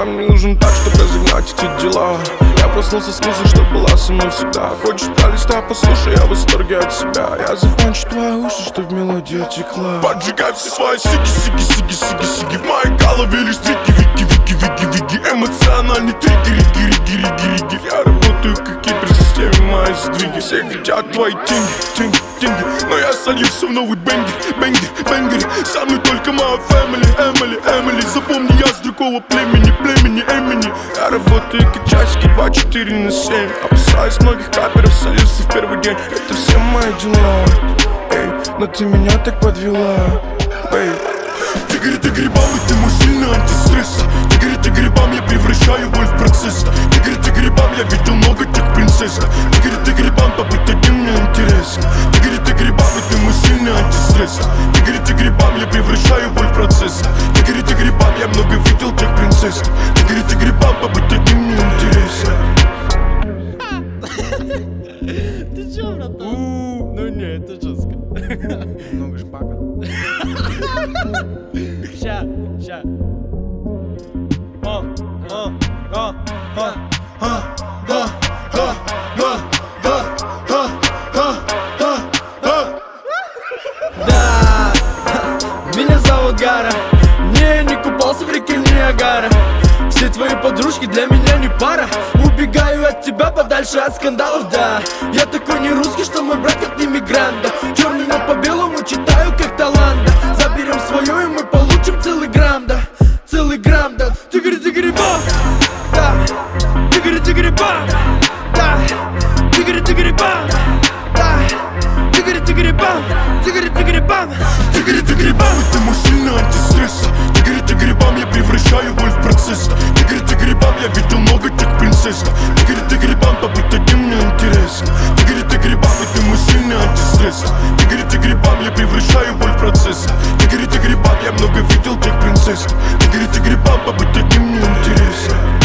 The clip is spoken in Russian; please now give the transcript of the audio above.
грамм не нужен так, чтобы разогнать эти дела. Я проснулся с мыслью, что была со мной всегда. Хочешь пролиста, послушай, я в восторге от себя. Я закончу твои уши, чтоб мелодия текла. Поджигай все свои сиги в моей голове лишь вики. Эмоциональный триггер, риги. Я работаю как киберсистеме, мои сдвиги. Все хотят твои деньги, но я сольюсь в новый бенгер. Со мной только моя Эмили. Запомни, я с другого племени Эмини. Я работаю как часики 24/7. Опасаюсь многих каперов, сольюсь в первый день. Это все мои дела, эй, но ты меня так подвела, эй. Ты грибам, и ты мой сильный антистресс. Ты грибам, я превращаю боль в процесс. Ты грибам, я видел много тех принцесс. Ты грибам, побыть одним мне интересно. Ты грибам, и ты мой сильный антистресс. Ты грибам, я превращаю боль в процесс. Ты грибам, я много видел тех принцесс. Ты грибам, побыть одним мне интересно. Ты чё, братан? Ну не, это жестко. Много ж папа. Ща. Да, меня зовут Гара. Не купался в реке Ниагара. Все твои подружки для меня не пара. Убегаю от тебя подальше от скандалов, да. Я такой не русский, что мой брат как иммигрант, да. Черный но по белому читаю как талант, да. Заберем свое и мы получим целый грамм, да. Целый грамм, да. Тигри-бам, да. Тигри-бам, да. Тигри-бам, да. Тигри-бам, тигри-бам. Ты-грибам, и ты мой сильный антистресс. Ты-грибам, я превращаю боль в процесс. Ты-грибам, я видел много тех принцесс. Ты-грибам, побыть одним мне интересно. Ты-грибам, и ты мой сильный антистресс. Ты-грибам, я превращаю боль в процесс. Ты-грибам, я много видел тех принцесс. Ты-грибам, побыть одним мне интересно.